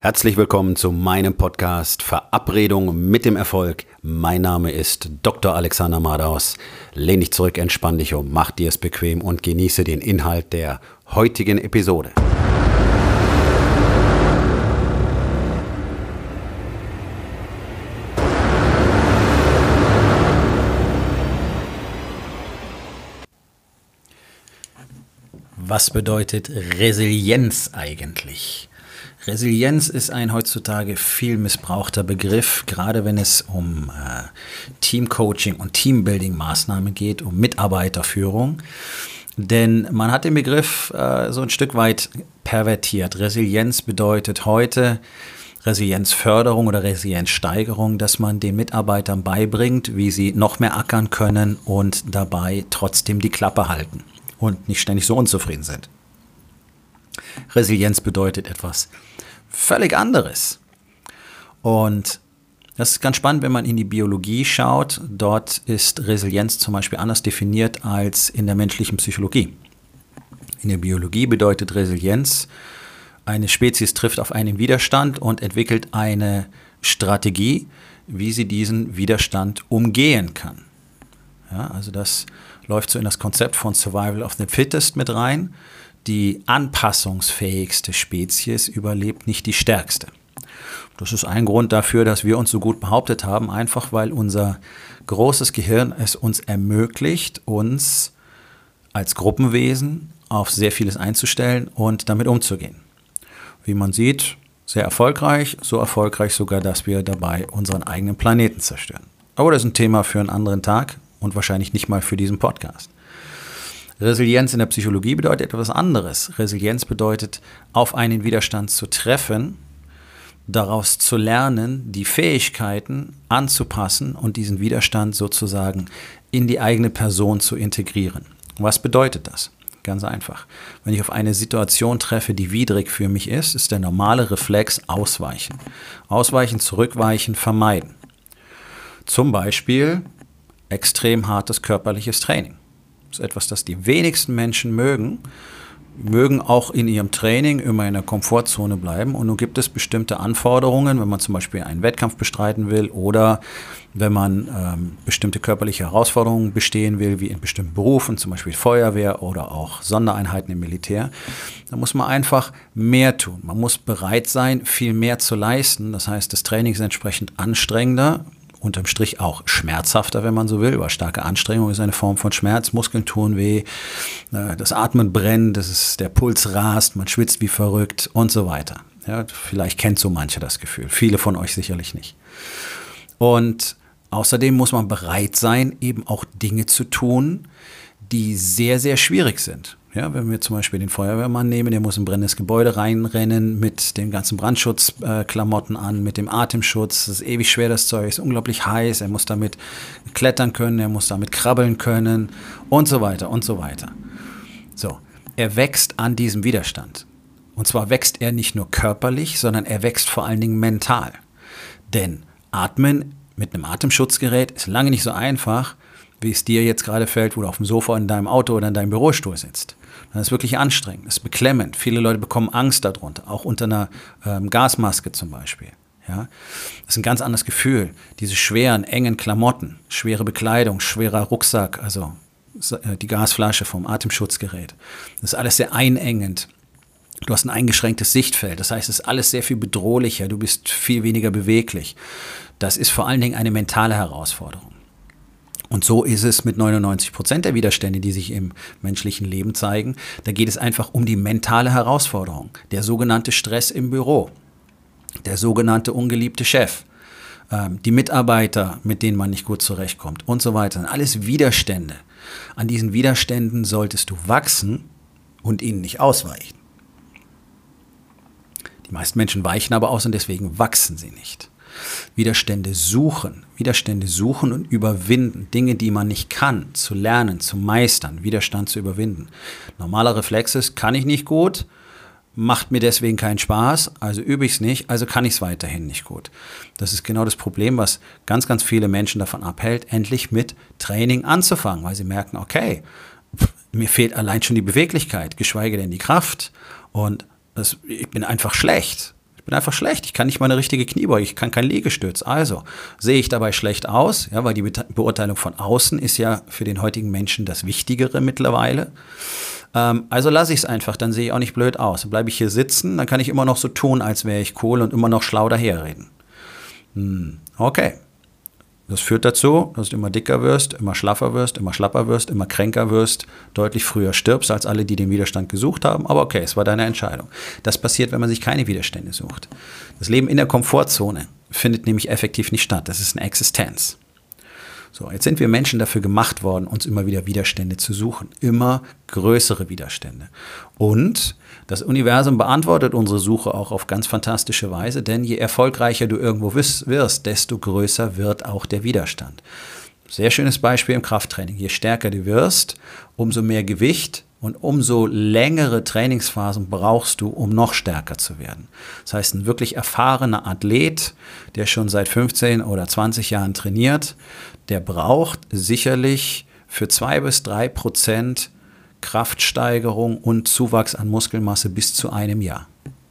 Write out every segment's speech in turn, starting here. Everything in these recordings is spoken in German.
Herzlich willkommen zu meinem Podcast Verabredung mit dem Erfolg. Mein Name ist Dr. Alexander Madaus. Lehn dich zurück, entspann dich um, mach dir es bequem und genieße den Inhalt der heutigen Episode. Was bedeutet Resilienz eigentlich? Resilienz ist ein heutzutage viel missbrauchter Begriff, gerade wenn es um Teamcoaching und Teambuilding-Maßnahmen geht, um Mitarbeiterführung. Denn man hat den Begriff so ein Stück weit pervertiert. Resilienz bedeutet heute Resilienzförderung oder Resilienzsteigerung, dass man den Mitarbeitern beibringt, wie sie noch mehr ackern können und dabei trotzdem die Klappe halten und nicht ständig so unzufrieden sind. Resilienz bedeutet etwas völlig anderes. Und das ist ganz spannend, wenn man in die Biologie schaut. Dort ist Resilienz zum Beispiel anders definiert als in der menschlichen Psychologie. In der Biologie bedeutet Resilienz, eine Spezies trifft auf einen Widerstand und entwickelt eine Strategie, wie sie diesen Widerstand umgehen kann. Ja, also das läuft so in das Konzept von Survival of the Fittest mit rein. Die anpassungsfähigste Spezies überlebt nicht die stärkste. Das ist ein Grund dafür, dass wir uns so gut behauptet haben, einfach weil unser großes Gehirn es uns ermöglicht, uns als Gruppenwesen auf sehr vieles einzustellen und damit umzugehen. Wie man sieht, sehr erfolgreich, so erfolgreich sogar, dass wir dabei unseren eigenen Planeten zerstören. Aber das ist ein Thema für einen anderen Tag und wahrscheinlich nicht mal für diesen Podcast. Resilienz in der Psychologie bedeutet etwas anderes. Resilienz bedeutet, auf einen Widerstand zu treffen, daraus zu lernen, die Fähigkeiten anzupassen und diesen Widerstand sozusagen in die eigene Person zu integrieren. Was bedeutet das? Ganz einfach. Wenn ich auf eine Situation treffe, die widrig für mich ist, ist der normale Reflex ausweichen. Ausweichen, zurückweichen, vermeiden. Zum Beispiel extrem hartes körperliches Training. Das ist etwas, das die wenigsten Menschen mögen auch in ihrem Training immer in der Komfortzone bleiben. Und nun gibt es bestimmte Anforderungen, wenn man zum Beispiel einen Wettkampf bestreiten will oder wenn man bestimmte körperliche Herausforderungen bestehen will, wie in bestimmten Berufen, zum Beispiel Feuerwehr oder auch Sondereinheiten im Militär. Da muss man einfach mehr tun. Man muss bereit sein, viel mehr zu leisten. Das heißt, das Training ist entsprechend anstrengender, unterm Strich auch schmerzhafter, wenn man so will, weil starke Anstrengung ist eine Form von Schmerz, Muskeln tun weh, das Atmen brennt, der Puls rast, man schwitzt wie verrückt und so weiter. Ja, vielleicht kennt so mancher das Gefühl, viele von euch sicherlich nicht. Und außerdem muss man bereit sein, eben auch Dinge zu tun, die sehr, sehr schwierig sind. Ja, wenn wir zum Beispiel den Feuerwehrmann nehmen, der muss in ein brennendes Gebäude reinrennen mit den ganzen Brandschutzklamotten an, mit dem Atemschutz. Das ist ewig schwer, das Zeug, ist unglaublich heiß. Er muss damit klettern können, er muss damit krabbeln können und so weiter und so weiter. So, er wächst an diesem Widerstand. Und zwar wächst er nicht nur körperlich, sondern er wächst vor allen Dingen mental. Denn Atmen mit einem Atemschutzgerät ist lange nicht so einfach, wie es dir jetzt gerade fällt, wo du auf dem Sofa in deinem Auto oder in deinem Bürostuhl sitzt. Das ist wirklich anstrengend, das ist beklemmend. Viele Leute bekommen Angst darunter, auch unter einer Gasmaske zum Beispiel. Ja? Das ist ein ganz anderes Gefühl. Diese schweren, engen Klamotten, schwere Bekleidung, schwerer Rucksack, also die Gasflasche vom Atemschutzgerät. Das ist alles sehr einengend. Du hast ein eingeschränktes Sichtfeld, das heißt, es ist alles sehr viel bedrohlicher, du bist viel weniger beweglich. Das ist vor allen Dingen eine mentale Herausforderung. Und so ist es mit 99% der Widerstände, die sich im menschlichen Leben zeigen. Da geht es einfach um die mentale Herausforderung. Der sogenannte Stress im Büro, der sogenannte ungeliebte Chef, die Mitarbeiter, mit denen man nicht gut zurechtkommt und so weiter. Alles Widerstände. An diesen Widerständen solltest du wachsen und ihnen nicht ausweichen. Die meisten Menschen weichen aber aus und deswegen wachsen sie nicht. Widerstände suchen und überwinden, Dinge, die man nicht kann, zu lernen, zu meistern, Widerstand zu überwinden. Normaler Reflex ist, kann ich nicht gut, macht mir deswegen keinen Spaß, also übe ich es nicht, also kann ich es weiterhin nicht gut. Das ist genau das Problem, was ganz, ganz viele Menschen davon abhält, endlich mit Training anzufangen, weil sie merken, okay, mir fehlt allein schon die Beweglichkeit, geschweige denn die Kraft und ich bin einfach schlecht. bin einfach schlecht. Ich kann nicht mal eine richtige Kniebeuge, ich kann kein Liegestütz. Also sehe ich dabei schlecht aus, ja, weil die Beurteilung von außen ist ja für den heutigen Menschen das Wichtigere mittlerweile. Also lasse ich es einfach, dann sehe ich auch nicht blöd aus. Bleibe ich hier sitzen, dann kann ich immer noch so tun, als wäre ich cool und immer noch schlau daherreden. Okay. Das führt dazu, dass du immer dicker wirst, immer schlaffer wirst, immer schlapper wirst, immer kränker wirst, deutlich früher stirbst als alle, die den Widerstand gesucht haben. Aber okay, es war deine Entscheidung. Das passiert, wenn man sich keine Widerstände sucht. Das Leben in der Komfortzone findet nämlich effektiv nicht statt. Das ist eine Existenz. So, jetzt sind wir Menschen dafür gemacht worden, uns immer wieder Widerstände zu suchen. Immer größere Widerstände. Und das Universum beantwortet unsere Suche auch auf ganz fantastische Weise, denn je erfolgreicher du irgendwo wirst, desto größer wird auch der Widerstand. Sehr schönes Beispiel im Krafttraining. Je stärker du wirst, umso mehr Gewicht und umso längere Trainingsphasen brauchst du, um noch stärker zu werden. Das heißt, ein wirklich erfahrener Athlet, der schon seit 15 oder 20 Jahren trainiert, der braucht sicherlich für 2-3% Kraftsteigerung und Zuwachs an Muskelmasse bis zu einem Jahr,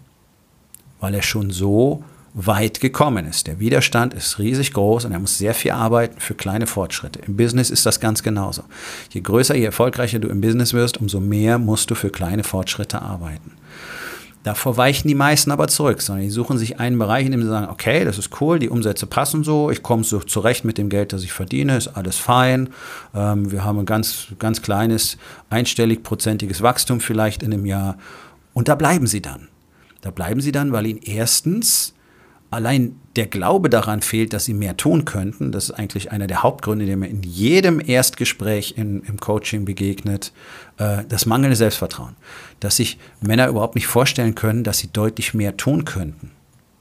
weil er schon so weit gekommen ist. Der Widerstand ist riesig groß und er muss sehr viel arbeiten für kleine Fortschritte. Im Business ist das ganz genauso. Je größer, je erfolgreicher du im Business wirst, umso mehr musst du für kleine Fortschritte arbeiten. Davor weichen die meisten aber zurück, sondern die suchen sich einen Bereich, in dem sie sagen, okay, das ist cool, die Umsätze passen so, ich komme so zurecht mit dem Geld, das ich verdiene, ist alles fein. Wir haben ein ganz, ganz kleines, einstellig-prozentiges Wachstum vielleicht in einem Jahr. Und da bleiben sie dann. Da bleiben sie dann, weil ihnen erstens allein der Glaube daran fehlt, dass sie mehr tun könnten. Das ist eigentlich einer der Hauptgründe, der mir in jedem Erstgespräch im Coaching begegnet. Das mangelnde Selbstvertrauen. Dass sich Männer überhaupt nicht vorstellen können, dass sie deutlich mehr tun könnten.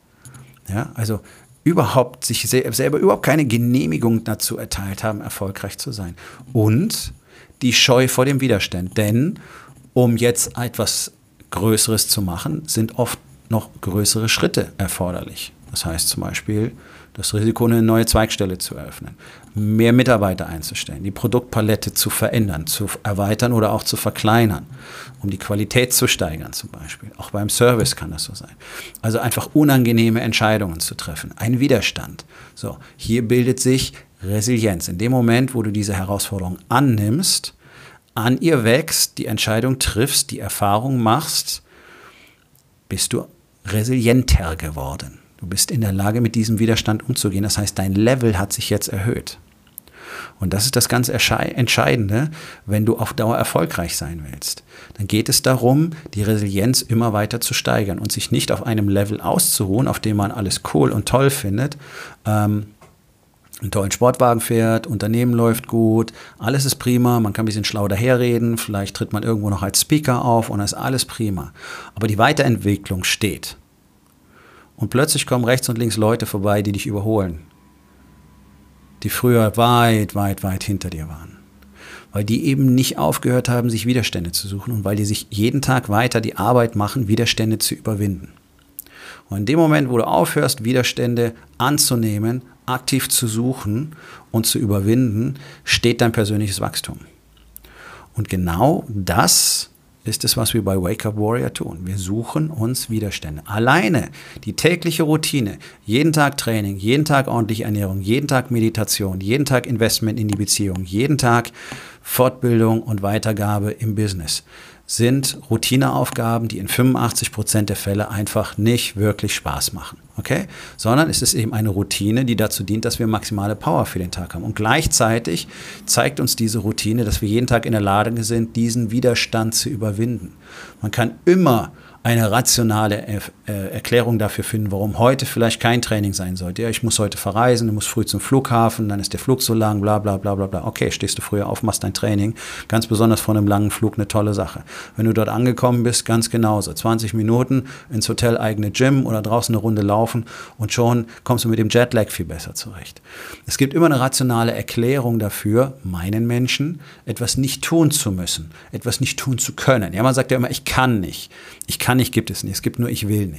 Ja, also überhaupt sich selber überhaupt keine Genehmigung dazu erteilt haben, erfolgreich zu sein. Und die Scheu vor dem Widerstand. Denn um jetzt etwas Größeres zu machen, sind oft noch größere Schritte erforderlich. Das heißt zum Beispiel, das Risiko, eine neue Zweigstelle zu eröffnen, mehr Mitarbeiter einzustellen, die Produktpalette zu verändern, zu erweitern oder auch zu verkleinern, um die Qualität zu steigern zum Beispiel. Auch beim Service kann das so sein. Also einfach unangenehme Entscheidungen zu treffen, ein Widerstand. So, hier bildet sich Resilienz. In dem Moment, wo du diese Herausforderung annimmst, an ihr wächst, die Entscheidung triffst, die Erfahrung machst, bist du resilienter geworden. Du bist in der Lage, mit diesem Widerstand umzugehen. Das heißt, dein Level hat sich jetzt erhöht. Und das ist das ganz Entscheidende, wenn du auf Dauer erfolgreich sein willst. Dann geht es darum, die Resilienz immer weiter zu steigern und sich nicht auf einem Level auszuruhen, auf dem man alles cool und toll findet, einen tollen Sportwagen fährt, Unternehmen läuft gut, alles ist prima, man kann ein bisschen schlau daherreden, vielleicht tritt man irgendwo noch als Speaker auf und das ist alles prima. Aber die Weiterentwicklung steht. Und plötzlich kommen rechts und links Leute vorbei, die dich überholen, die früher weit, weit, weit hinter dir waren. Weil die eben nicht aufgehört haben, sich Widerstände zu suchen und weil die sich jeden Tag weiter die Arbeit machen, Widerstände zu überwinden. Und in dem Moment, wo du aufhörst, Widerstände anzunehmen, aktiv zu suchen und zu überwinden, steht dein persönliches Wachstum. Und genau das ist es, was wir bei Wake Up Warrior tun. Wir suchen uns Widerstände. Alleine die tägliche Routine, jeden Tag Training, jeden Tag ordentliche Ernährung, jeden Tag Meditation, jeden Tag Investment in die Beziehung, jeden Tag Fortbildung und Weitergabe im Business sind Routineaufgaben, die in 85% der Fälle einfach nicht wirklich Spaß machen. Okay? Sondern es ist eben eine Routine, die dazu dient, dass wir maximale Power für den Tag haben. Und gleichzeitig zeigt uns diese Routine, dass wir jeden Tag in der Lage sind, diesen Widerstand zu überwinden. Man kann immer eine rationale Erklärung dafür finden, warum heute vielleicht kein Training sein sollte. Ja, ich muss heute verreisen, du musst früh zum Flughafen, dann ist der Flug so lang, bla bla bla bla bla. Okay, stehst du früher auf, machst dein Training. Ganz besonders vor einem langen Flug eine tolle Sache. Wenn du dort angekommen bist, ganz genauso. 20 Minuten ins Hotel, eigene Gym oder draußen eine Runde laufen und schon kommst du mit dem Jetlag viel besser zurecht. Es gibt immer eine rationale Erklärung dafür, meinen Menschen, etwas nicht tun zu müssen, etwas nicht tun zu können. Ja, man sagt ja immer, ich kann nicht. Ich kann nicht, gibt es nicht. Es gibt nur, ich will nicht.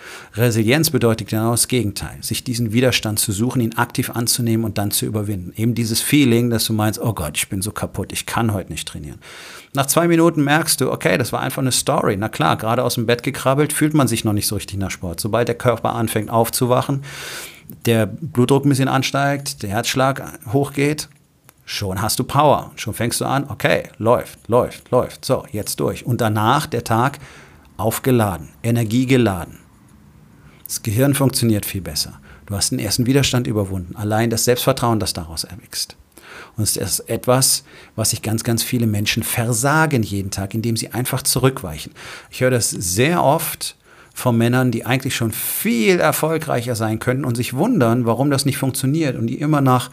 Resilienz bedeutet genau das Gegenteil, sich diesen Widerstand zu suchen, ihn aktiv anzunehmen und dann zu überwinden. Eben dieses Feeling, dass du meinst, oh Gott, ich bin so kaputt, ich kann heute nicht trainieren. Nach 2 Minuten merkst du, okay, das war einfach eine Story. Na klar, gerade aus dem Bett gekrabbelt, fühlt man sich noch nicht so richtig nach Sport. Sobald der Körper anfängt aufzuwachen, der Blutdruck ein bisschen ansteigt, der Herzschlag hochgeht, schon hast du Power. Schon fängst du an, okay, läuft. So, jetzt durch. Und danach der Tag aufgeladen, energiegeladen. Das Gehirn funktioniert viel besser. Du hast den ersten Widerstand überwunden. Allein das Selbstvertrauen, das daraus erwächst. Und es ist etwas, was sich ganz, ganz viele Menschen versagen jeden Tag, indem sie einfach zurückweichen. Ich höre das sehr oft von Männern, die eigentlich schon viel erfolgreicher sein könnten und sich wundern, warum das nicht funktioniert und die immer nach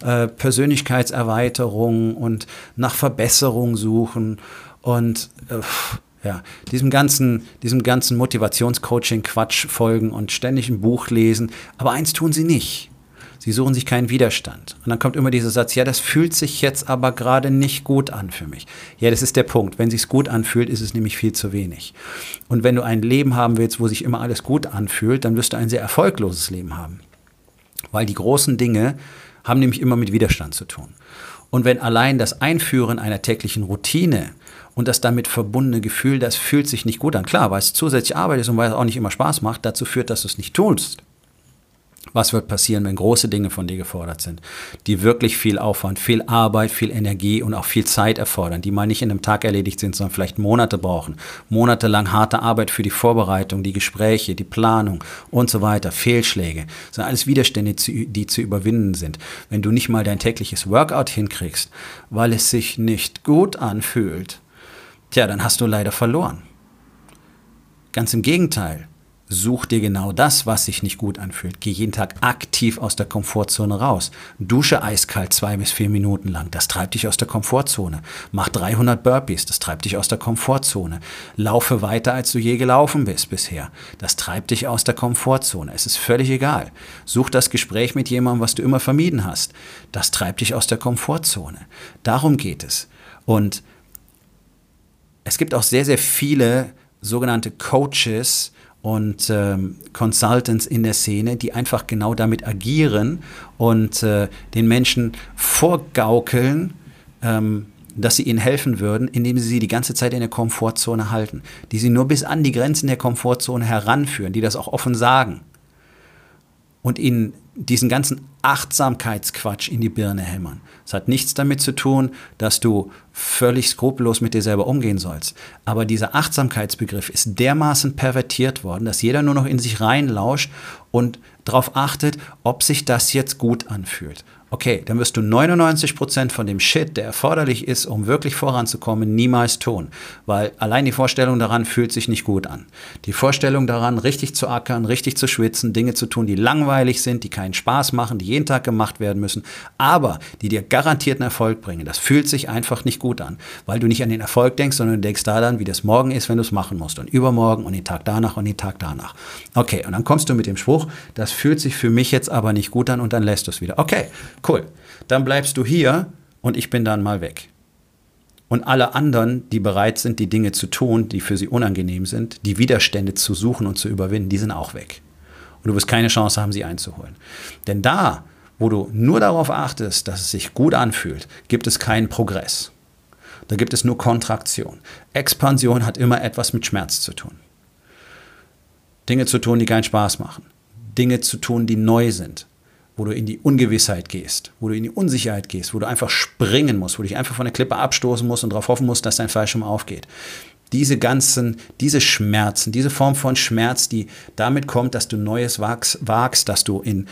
Persönlichkeitserweiterung und nach Verbesserung suchen und diesem ganzen Motivationscoaching-Quatsch folgen und ständig ein Buch lesen. Aber eins tun sie nicht. Sie suchen sich keinen Widerstand. Und dann kommt immer dieser Satz, ja, das fühlt sich jetzt aber gerade nicht gut an für mich. Ja, das ist der Punkt. Wenn es sich gut anfühlt, ist es nämlich viel zu wenig. Und wenn du ein Leben haben willst, wo sich immer alles gut anfühlt, dann wirst du ein sehr erfolgloses Leben haben. Weil die großen Dinge haben nämlich immer mit Widerstand zu tun. Und wenn allein das Einführen einer täglichen Routine und das damit verbundene Gefühl, das fühlt sich nicht gut an, klar, weil es zusätzlich Arbeit ist und weil es auch nicht immer Spaß macht, dazu führt, dass du es nicht tust. Was wird passieren, wenn große Dinge von dir gefordert sind, die wirklich viel Aufwand, viel Arbeit, viel Energie und auch viel Zeit erfordern, die mal nicht in einem Tag erledigt sind, sondern vielleicht Monate brauchen, monatelang harte Arbeit für die Vorbereitung, die Gespräche, die Planung und so weiter, Fehlschläge, das sind alles Widerstände, die zu überwinden sind. Wenn du nicht mal dein tägliches Workout hinkriegst, weil es sich nicht gut anfühlt, dann hast du leider verloren. Ganz im Gegenteil. Such dir genau das, was sich nicht gut anfühlt. Geh jeden Tag aktiv aus der Komfortzone raus. Dusche eiskalt 2 bis 4 Minuten lang. Das treibt dich aus der Komfortzone. Mach 300 Burpees. Das treibt dich aus der Komfortzone. Laufe weiter, als du je gelaufen bist bisher. Das treibt dich aus der Komfortzone. Es ist völlig egal. Such das Gespräch mit jemandem, was du immer vermieden hast. Das treibt dich aus der Komfortzone. Darum geht es. Und es gibt auch sehr, sehr viele sogenannte Coaches und Consultants in der Szene, die einfach genau damit agieren und den Menschen vorgaukeln, dass sie ihnen helfen würden, indem sie die ganze Zeit in der Komfortzone halten, die sie nur bis an die Grenzen der Komfortzone heranführen, die das auch offen sagen und ihnen diesen ganzen Achtsamkeitsquatsch in die Birne hämmern. Es hat nichts damit zu tun, dass du völlig skrupellos mit dir selber umgehen sollst. Aber dieser Achtsamkeitsbegriff ist dermaßen pervertiert worden, dass jeder nur noch in sich reinlauscht und darauf achtet, ob sich das jetzt gut anfühlt. Okay, dann wirst du 99% von dem Shit, der erforderlich ist, um wirklich voranzukommen, niemals tun. Weil allein die Vorstellung daran fühlt sich nicht gut an. Die Vorstellung daran, richtig zu ackern, richtig zu schwitzen, Dinge zu tun, die langweilig sind, die keinen Spaß machen, die jeden Tag gemacht werden müssen, aber die dir garantierten Erfolg bringen, das fühlt sich einfach nicht gut an. Weil du nicht an den Erfolg denkst, sondern du denkst daran, wie das morgen ist, wenn du es machen musst. Und übermorgen und den Tag danach und den Tag danach. Okay, und dann kommst du mit dem Spruch, das fühlt sich für mich jetzt aber nicht gut an und dann lässt du es wieder. Okay, cool. Dann bleibst du hier und ich bin dann mal weg. Und alle anderen, die bereit sind, die Dinge zu tun, die für sie unangenehm sind, die Widerstände zu suchen und zu überwinden, die sind auch weg. Und du wirst keine Chance haben, sie einzuholen. Denn da, wo du nur darauf achtest, dass es sich gut anfühlt, gibt es keinen Progress. Da gibt es nur Kontraktion. Expansion hat immer etwas mit Schmerz zu tun. Dinge zu tun, die keinen Spaß machen. Dinge zu tun, die neu sind. Wo du in die Ungewissheit gehst, wo du in die Unsicherheit gehst, wo du einfach springen musst, wo du dich einfach von der Klippe abstoßen musst und darauf hoffen musst, dass dein Fallschirm aufgeht. Diese Schmerzen, diese Form von Schmerz, die damit kommt, dass du Neues wagst, dass du in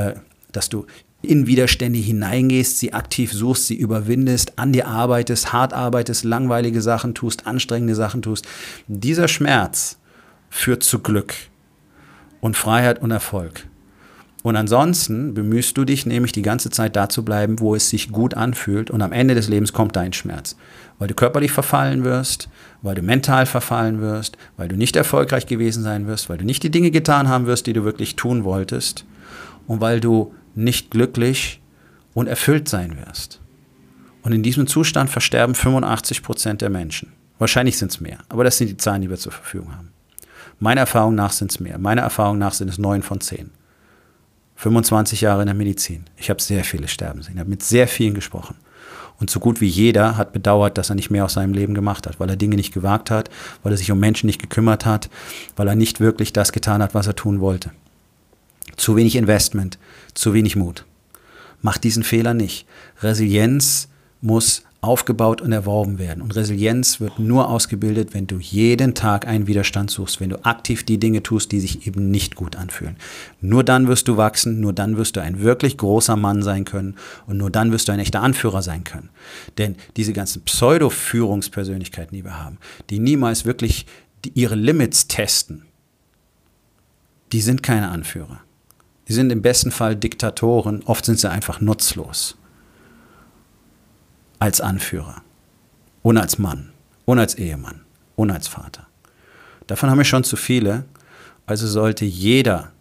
Widerstände hineingehst, sie aktiv suchst, sie überwindest, an dir arbeitest, hart arbeitest, langweilige Sachen tust, anstrengende Sachen tust. Dieser Schmerz führt zu Glück und Freiheit und Erfolg. Und ansonsten bemühst du dich nämlich die ganze Zeit da zu bleiben, wo es sich gut anfühlt und am Ende des Lebens kommt dein Schmerz. Weil du körperlich verfallen wirst, weil du mental verfallen wirst, weil du nicht erfolgreich gewesen sein wirst, weil du nicht die Dinge getan haben wirst, die du wirklich tun wolltest und weil du nicht glücklich und erfüllt sein wirst. Und in diesem Zustand versterben 85% der Menschen. Wahrscheinlich sind es mehr, aber das sind die Zahlen, die wir zur Verfügung haben. Meiner Erfahrung nach sind es mehr. Meiner Erfahrung nach sind es 9 von 10. 25 Jahre in der Medizin. Ich habe sehr viele sterben sehen. Ich habe mit sehr vielen gesprochen. Und so gut wie jeder hat bedauert, dass er nicht mehr aus seinem Leben gemacht hat, weil er Dinge nicht gewagt hat, weil er sich um Menschen nicht gekümmert hat, weil er nicht wirklich das getan hat, was er tun wollte. Zu wenig Investment, zu wenig Mut. Mach diesen Fehler nicht. Resilienz muss aufgebaut und erworben werden. Und Resilienz wird nur ausgebildet, wenn du jeden Tag einen Widerstand suchst, wenn du aktiv die Dinge tust, die sich eben nicht gut anfühlen. Nur dann wirst du wachsen, nur dann wirst du ein wirklich großer Mann sein können und nur dann wirst du ein echter Anführer sein können. Denn diese ganzen Pseudo-Führungspersönlichkeiten, die wir haben, die niemals wirklich ihre Limits testen, die sind keine Anführer. Die sind im besten Fall Diktatoren, oft sind sie einfach nutzlos. Als Anführer und als Mann und als Ehemann und als Vater. Davon haben wir schon zu viele, also sollte jeder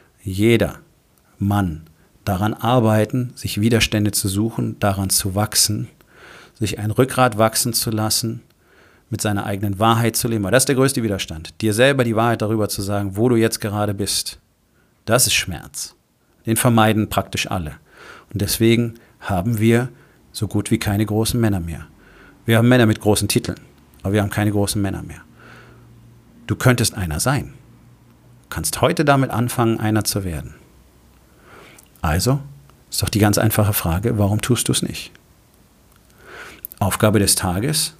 Mann daran arbeiten, sich Widerstände zu suchen, daran zu wachsen, sich ein Rückgrat wachsen zu lassen, mit seiner eigenen Wahrheit zu leben. Weil das ist der größte Widerstand. Dir selber die Wahrheit darüber zu sagen, wo du jetzt gerade bist. Das ist Schmerz. Den vermeiden praktisch alle. Und deswegen haben wir so gut wie keine großen Männer mehr. Wir haben Männer mit großen Titeln, aber wir haben keine großen Männer mehr. Du könntest einer sein. Du kannst heute damit anfangen, einer zu werden. Also ist doch die ganz einfache Frage, warum tust du es nicht? Aufgabe des Tages: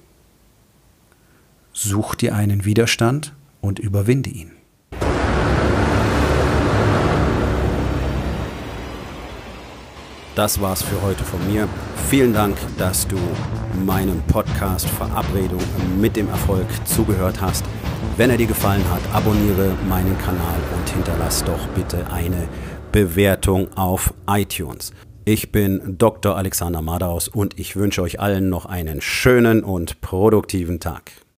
Such dir einen Widerstand und überwinde ihn. Das war's für heute von mir. Vielen Dank, dass du meinem Podcast Verabredung mit dem Erfolg zugehört hast. Wenn er dir gefallen hat, abonniere meinen Kanal und hinterlass doch bitte eine Bewertung auf iTunes. Ich bin Dr. Alexander Madaus und ich wünsche euch allen noch einen schönen und produktiven Tag.